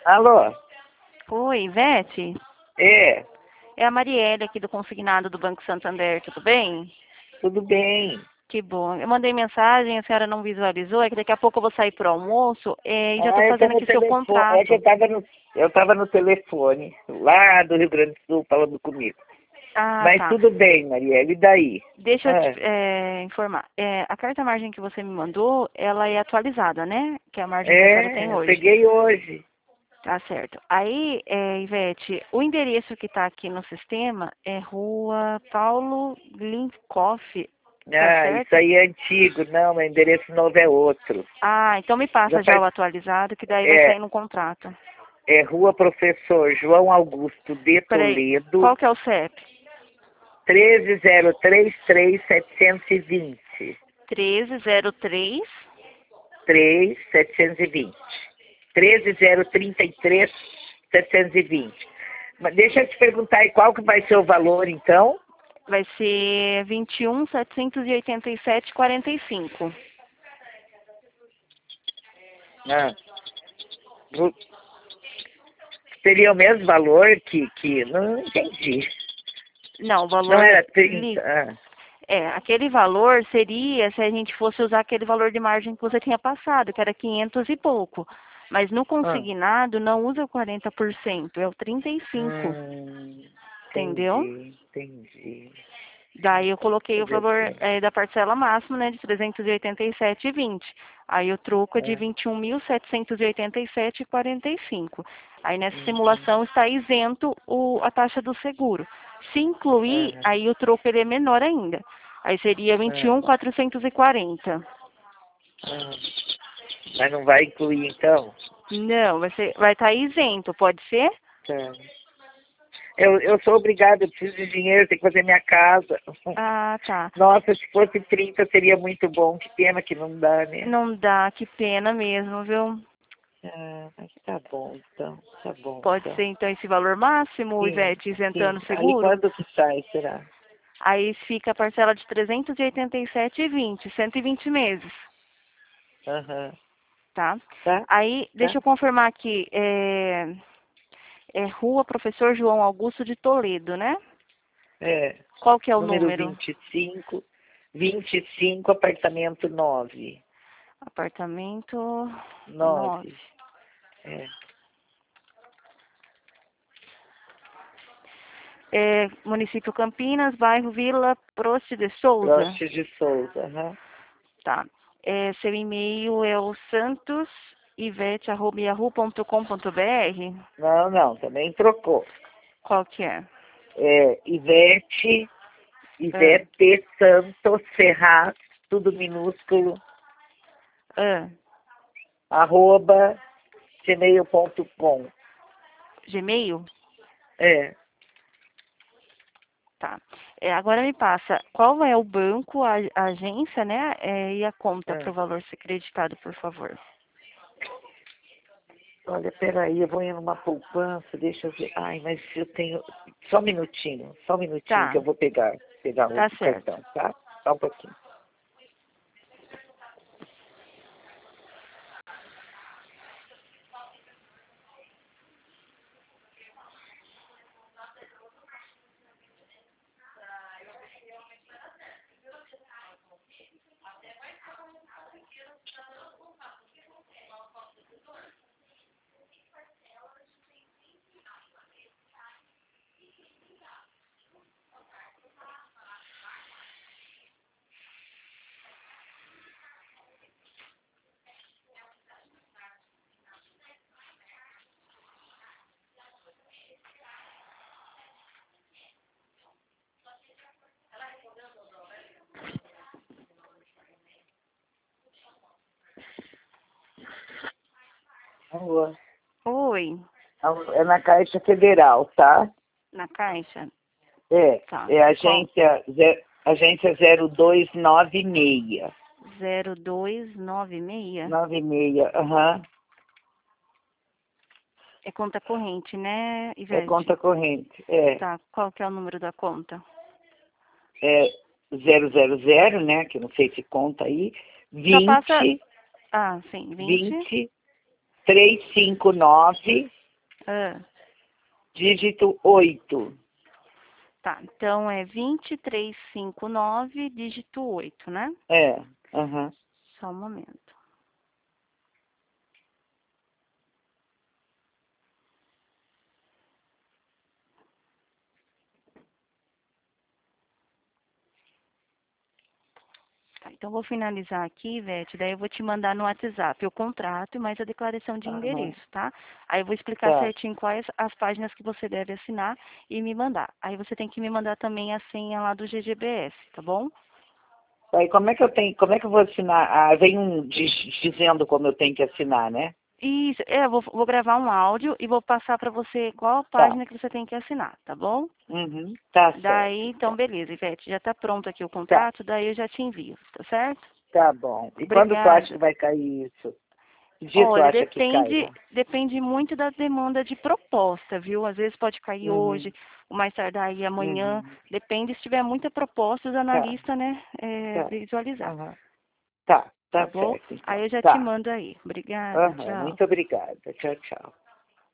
Alô? Oi, Ivete? É, É a Marielle aqui do Consignado do Banco Santander, tudo bem? tudo bem. Que bom. Eu mandei mensagem, a senhora não visualizou, é que daqui a pouco eu vou sair para o almoço e já estou Eu tô fazendo no aqui seu telefone. É que contrato. eu tava no telefone, lá do Rio Grande do Sul, falando comigo. Ah, Mas tá. tudo bem, Marielle, e daí? Deixa eu te Ah, informar. A carta margem que você me mandou, ela é atualizada, né? Que é a margem que a senhora tem eu hoje. peguei hoje. Tá certo. Aí, Ivete, o endereço que está aqui no sistema é Rua Paulo Glincoff, tá Isso certo? aí é antigo, não, meu endereço novo é outro. Ah, então me Já passa já faz, o atualizado, que daí vai é, sair no contrato. é Rua Professor João Augusto de Peraí, Toledo, qual que é o CEP? 13033-720. 1303. 720. 13033-720. Mas deixa eu te perguntar aí, qual que vai ser o valor, então? Vai ser 21.787,45. Ah, vo- seria o mesmo valor que... Não entendi. Não, o Não valor era 30? aquele valor seria se a gente fosse usar aquele valor de margem que você tinha passado, que era 500 e pouco. Mas no Ah. consignado não usa o 40%, é o 35%, entendeu? Entendi. Daí eu coloquei o Fazer o valor quê? da parcela máxima, né, de 387,20. Aí o troco é de Ah, 21.787,45. Aí nessa uhum, simulação está isento a taxa do seguro. Se incluir, ah, aí o troco ele é menor ainda. Aí seria ah, 21.440. ah. Mas não vai incluir, então? Não, vai estar isento, pode ser? Tá. Eu sou obrigada, eu preciso de dinheiro, tenho que fazer minha casa. Ah, tá. Nossa, se fosse 30 seria muito bom. Que pena que não dá, né? Não dá, que pena mesmo, viu? Mas tá bom, então. Tá bom, Pode então. ser então esse valor máximo, Sim, Ivete, isentando sim. o Aí seguro? quando que sai, será? Aí fica a parcela de 387,20, 120 meses, Aham. tá? Tá? Aí, Tá? deixa eu confirmar aqui, é Rua Professor João Augusto de Toledo, né? É. Qual que é o Número número? 25, apartamento 9. Apartamento 9. 9. É. Município Campinas, bairro Vila Prost de Souza, Prost de Souza. Aham. tá? Seu e-mail é o santosivete@yahoo.com.br. Não, também trocou. Qual que é? É Ah, Ivete Santos Ferraz, tudo minúsculo, ah, @ gmail.com. Gmail? É. Tá. Agora me passa, qual é o banco, a agência, né? E a conta para é. o valor ser creditado, por favor. Olha, peraí, eu vou ir numa poupança, deixa eu ver. Ai, mas eu tenho. Só um minutinho que Tá, eu vou pegar tá o certo. cartão, tá? Só um pouquinho. Alô. Oi, É na Caixa Federal, tá? na caixa? Tá. É Qual? agência 0296. 0296. 96, aham. É conta corrente, né, É Ivete? conta corrente. Tá. Qual que é o número da conta? É 000, né? Que eu não sei se conta aí. Só passa. 20, Ah, sim, 20. 20, 359. Ah, dígito 8. tá, então é 2359, dígito 8, né? É, aham. Só um momento. Tá, então vou finalizar aqui, Ivete, daí eu vou te mandar no WhatsApp o contrato e mais a declaração de Aham. endereço, tá? Aí eu vou explicar Tá. certinho quais as páginas que você deve assinar e me mandar. Aí você tem que me mandar também a senha lá do GGBS, tá bom? Aí como é que eu vou assinar? Ah, vem dizendo como eu tenho que assinar, né? Isso, eu vou gravar um áudio e vou passar para você qual a Tá. página que você tem que assinar, tá bom? Uhum. Tá certo, Daí, então, então. beleza, Ivete, já tá pronto aqui o Tá, contrato, daí eu já te envio, tá certo? tá bom. E quando tu acha que Obrigada. vai cair isso? Que dia tu Olha, acha que cai? depende muito da demanda de proposta, viu? Às vezes pode cair hoje, Uhum. ou mais tardar aí amanhã. Uhum. Depende se tiver muita proposta, os Tá, analistas, né, tá. visualizar, Aham. Tá, tá tá bom? certo, Aí então. eu já te Tá. mando aí. Obrigada, Aham. tchau. Muito obrigada. Tchau, tchau.